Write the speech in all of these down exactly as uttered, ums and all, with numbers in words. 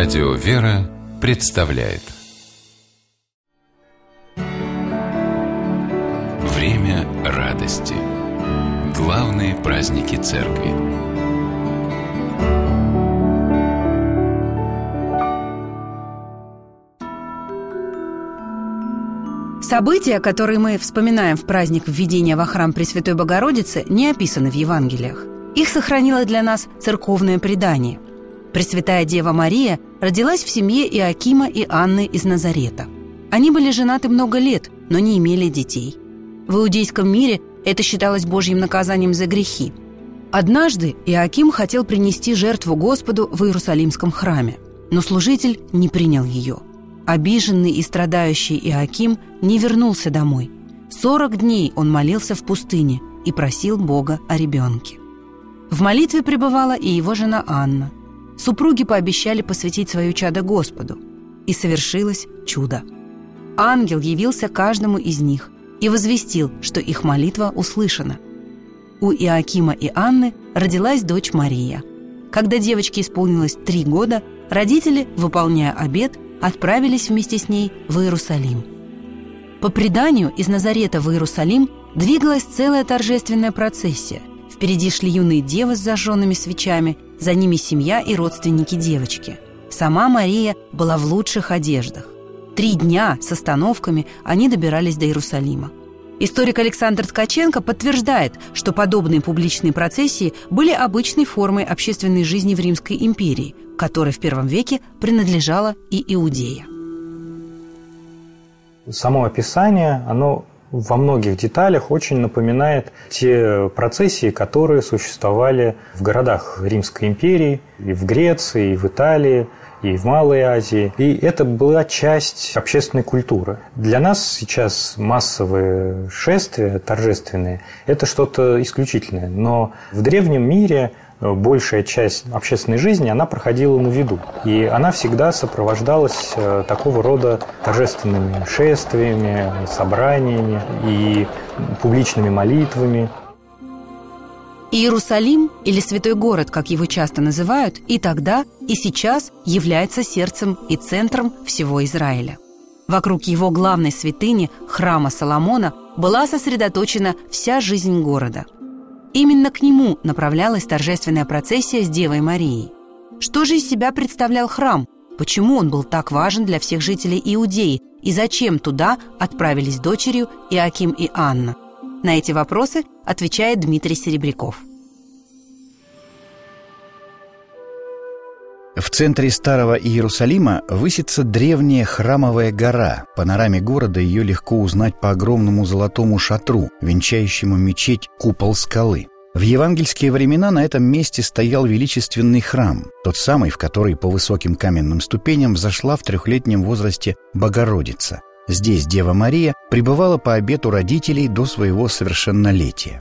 Радио «Вера» представляет Время радости. Главные праздники Церкви. События, которые мы вспоминаем в праздник введения во храм Пресвятой Богородицы, не описаны в Евангелиях. Их сохранило для нас церковное предание. Пресвятая Дева Мария родилась в семье Иоакима и Анны из Назарета. Они были женаты много лет, но не имели детей. В иудейском мире это считалось Божьим наказанием за грехи. Однажды Иоаким хотел принести жертву Господу в Иерусалимском храме, но служитель не принял ее. Обиженный и страдающий Иоаким не вернулся домой. Сорок дней он молился в пустыне и просил Бога о ребенке. В молитве пребывала и его жена Анна. Супруги пообещали посвятить свое чадо Господу. И совершилось чудо. Ангел явился каждому из них и возвестил, что их молитва услышана. У Иоакима и Анны родилась дочь Мария. Когда девочке исполнилось три года, родители, выполняя обет, отправились вместе с ней в Иерусалим. По преданию, из Назарета в Иерусалим двигалась целая торжественная процессия. Впереди шли юные девы с зажженными свечами, за ними семья и родственники девочки. Сама Мария была в лучших одеждах. Три дня с остановками они добирались до Иерусалима. Историк Александр Ткаченко подтверждает, что подобные публичные процессии были обычной формой общественной жизни в Римской империи, которой в первом веке принадлежала и Иудея. Само описание, оно во многих деталях очень напоминает те процессии, которые существовали в городах Римской империи, и в Греции, и в Италии, и в Малой Азии. И это была часть общественной культуры. Для нас сейчас массовые шествия торжественные – это что-то исключительное. Но в древнем мире большая часть общественной жизни, она проходила на виду. И она всегда сопровождалась такого рода торжественными шествиями, собраниями и публичными молитвами. Иерусалим, или Святой город, как его часто называют, и тогда, и сейчас является сердцем и центром всего Израиля. Вокруг его главной святыни, храма Соломона, была сосредоточена вся жизнь города. Именно к нему направлялась торжественная процессия с Девой Марией. Что же из себя представлял храм? Почему он был так важен для всех жителей Иудеи? И зачем туда отправились дочерью Иоаким и Анна? На эти вопросы отвечает Дмитрий Серебряков. В центре Старого Иерусалима высится древняя храмовая гора. В панораме города ее легко узнать по огромному золотому шатру, венчающему мечеть купол скалы. В евангельские времена на этом месте стоял величественный храм, тот самый, в который по высоким каменным ступеням взошла в трехлетнем возрасте Богородица. Здесь Дева Мария пребывала по обету родителей до своего совершеннолетия.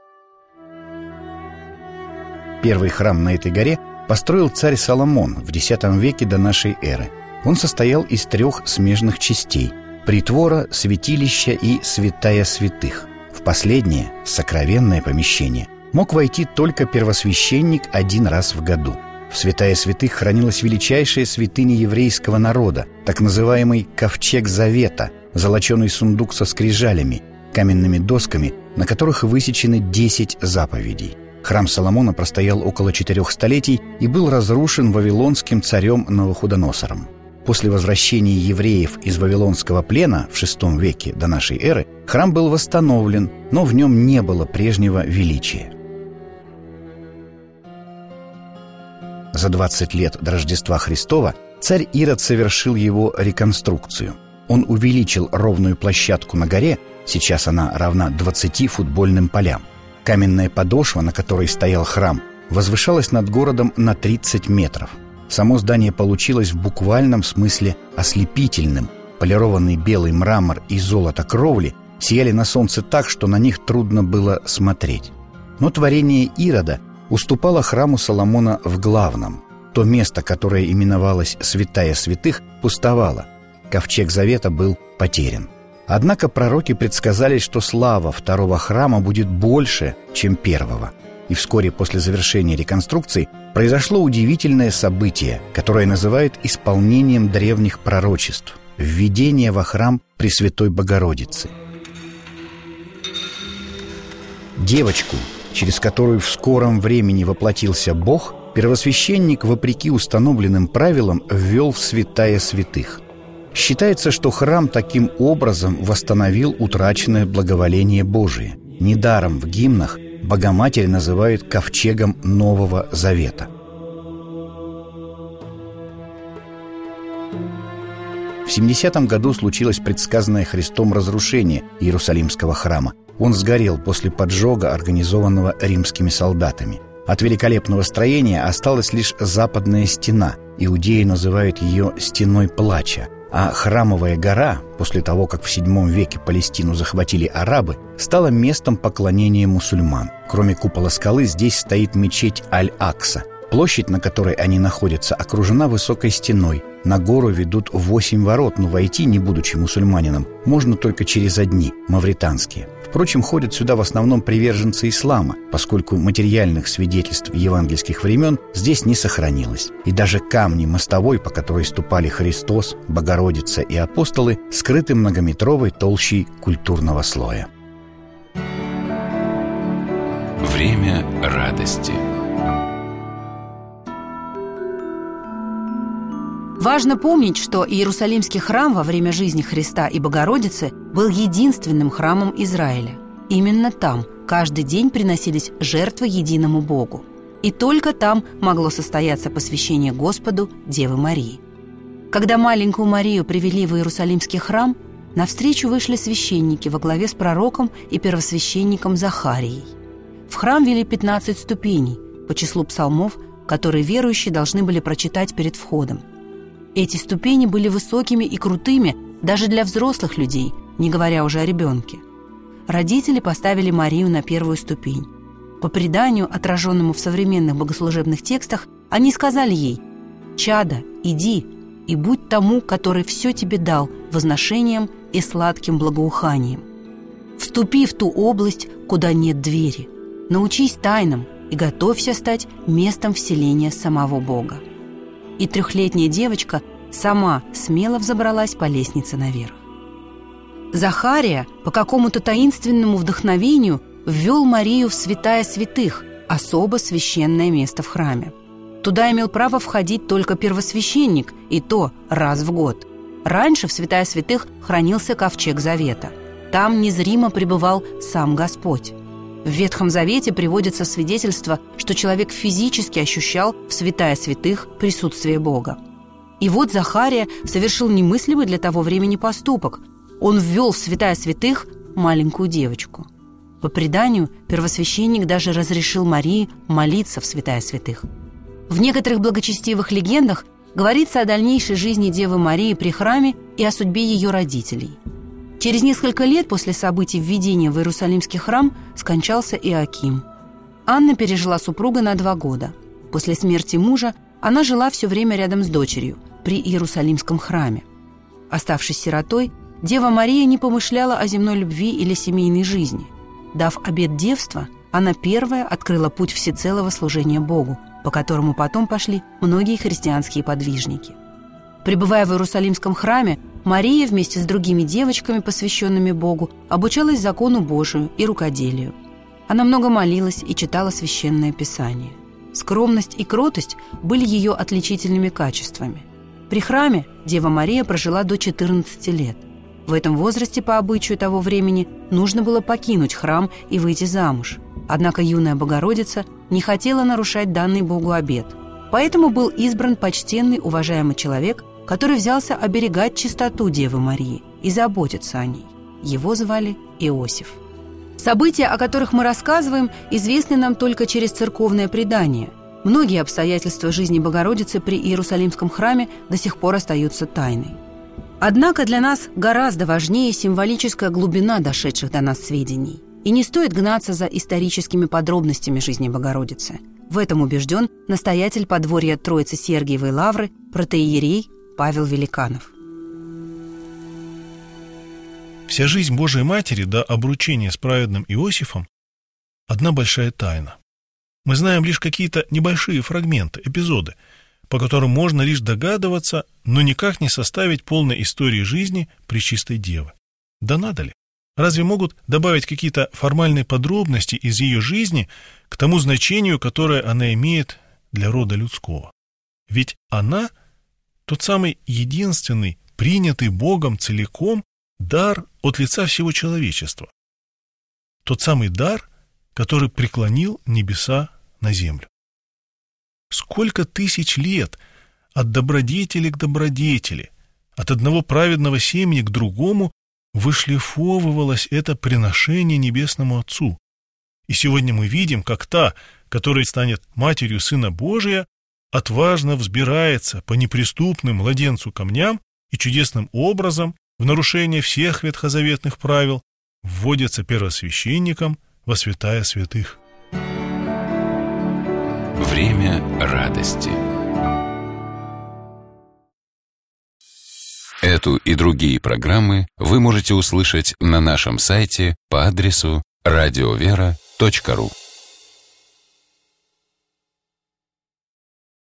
Первый храм на этой горе построил царь Соломон в десятом веке до нашей эры. Он состоял из трех смежных частей – притвора, святилища и святая святых. В последнее, сокровенное помещение, мог войти только первосвященник один раз в году. В святая святых хранилась величайшая святыня еврейского народа, так называемый Ковчег Завета, золоченый сундук со скрижалями, каменными досками, на которых высечены десять заповедей. Храм Соломона простоял около четырех столетий и был разрушен вавилонским царем Навуходоносором. После возвращения евреев из вавилонского плена в шестом веке до нашей эры храм был восстановлен, но в нем не было прежнего величия. За двадцать лет до Рождества Христова царь Ирод совершил его реконструкцию. Он увеличил ровную площадку на горе, сейчас она равна двадцати футбольным полям. Каменная подошва, на которой стоял храм, возвышалась над городом на тридцать метров. Само здание получилось в буквальном смысле ослепительным. Полированный белый мрамор и золото кровли сияли на солнце так, что на них трудно было смотреть. Но творение Ирода уступало храму Соломона в главном. То место, которое именовалось «Святая святых», пустовало. Ковчег Завета был потерян. Однако пророки предсказали, что слава второго храма будет больше, чем первого. и вскоре после завершения реконструкции произошло удивительное событие, которое называют исполнением древних пророчеств – введение во храм Пресвятой Богородицы. Девочку, через которую в скором времени воплотился Бог, первосвященник, вопреки установленным правилам, ввел в святая святых. Считается, что храм таким образом восстановил утраченное благоволение Божие. Недаром в гимнах Богоматерь называют ковчегом Нового Завета. В семидесятом году случилось предсказанное Христом разрушение Иерусалимского храма. Он сгорел после поджога, организованного римскими солдатами. От великолепного строения осталась лишь западная стена. Иудеи называют ее «стеной плача». А храмовая гора, после того, как в седьмом веке Палестину захватили арабы, стала местом поклонения мусульман. Кроме купола скалы, здесь стоит мечеть Аль-Акса. Площадь, на которой они находятся, окружена высокой стеной. На гору ведут восемь ворот, но войти, не будучи мусульманином, можно только через одни, мавританские. Впрочем, ходят сюда в основном приверженцы ислама, поскольку материальных свидетельств евангельских времен здесь не сохранилось. И даже камни мостовой, по которой ступали Христос, Богородица и апостолы, скрыты многометровой толщей культурного слоя. Время радости. Важно помнить, что Иерусалимский храм во время жизни Христа и Богородицы был единственным храмом Израиля. Именно там каждый день приносились жертвы единому Богу. И только там могло состояться посвящение Господу Девы Марии. Когда маленькую Марию привели в Иерусалимский храм, навстречу вышли священники во главе с пророком и первосвященником Захарией. В храм вели пятнадцать ступеней по числу псалмов, которые верующие должны были прочитать перед входом. Эти ступени были высокими и крутыми даже для взрослых людей, не говоря уже о ребенке. Родители поставили Марию на первую ступень. По преданию, отраженному в современных богослужебных текстах, они сказали ей: «Чадо, иди и будь тому, который все тебе дал, возношением и сладким благоуханием. Вступи в ту область, куда нет двери. Научись тайнам и готовься стать местом вселения самого Бога». И трехлетняя девочка сама смело взобралась по лестнице наверх. Захария по какому-то таинственному вдохновению ввел Марию в святая святых, особо священное место в храме. Туда имел право входить только первосвященник, и то раз в год. Раньше в святая святых хранился ковчег Завета. Там незримо пребывал сам Господь. В Ветхом Завете приводится свидетельство, что человек физически ощущал в святая святых присутствие Бога. И вот Захария совершил немыслимый для того времени поступок. Он ввел в святая святых маленькую девочку. По преданию, первосвященник даже разрешил Марии молиться в святая святых. В некоторых благочестивых легендах говорится о дальнейшей жизни Девы Марии при храме и о судьбе ее родителей. Через несколько лет после событий введения в Иерусалимский храм скончался Иоаким. Анна пережила супруга на два года. После смерти мужа она жила все время рядом с дочерью при Иерусалимском храме. Оставшись сиротой, Дева Мария не помышляла о земной любви или семейной жизни. Дав обет девства, она первая открыла путь всецелого служения Богу, по которому потом пошли многие христианские подвижники. Пребывая в Иерусалимском храме, Мария вместе с другими девочками, посвященными Богу, обучалась закону Божию и рукоделию. Она много молилась и читала Священное Писание. Скромность и кротость были ее отличительными качествами. При храме Дева Мария прожила до четырнадцати лет. В этом возрасте, по обычаю того времени, нужно было покинуть храм и выйти замуж. Однако юная Богородица не хотела нарушать данный Богу обет. Поэтому был избран почтенный, уважаемый человек, который взялся оберегать чистоту Девы Марии и заботиться о ней. Его звали Иосиф. События, о которых мы рассказываем, известны нам только через церковное предание. Многие обстоятельства жизни Богородицы при Иерусалимском храме до сих пор остаются тайной. Однако для нас гораздо важнее символическая глубина дошедших до нас сведений. И не стоит гнаться за историческими подробностями жизни Богородицы. В этом убежден настоятель подворья Троицы Сергиевой Лавры, протоиерей Павел Великанов. Вся жизнь Божией Матери до обручения с праведным Иосифом – одна большая тайна. Мы знаем лишь какие-то небольшие фрагменты, эпизоды, по которым можно лишь догадываться, но никак не составить полной истории жизни Пречистой Девы. Да надо ли? Разве могут добавить какие-то формальные подробности из ее жизни к тому значению, которое она имеет для рода людского? Ведь она – тот самый единственный, принятый Богом целиком дар от лица всего человечества. Тот самый дар, который преклонил небеса на землю. Сколько тысяч лет от добродетели к добродетели, от одного праведного семени к другому вышлифовывалось это приношение Небесному Отцу. И сегодня мы видим, как та, которая станет матерью Сына Божия, отважно взбирается по неприступным младенцу камням и чудесным образом, в нарушение всех ветхозаветных правил, вводится первосвященником во святая святых. Время радости. Эту и другие программы вы можете услышать на нашем сайте по адресу радиовера точка ру.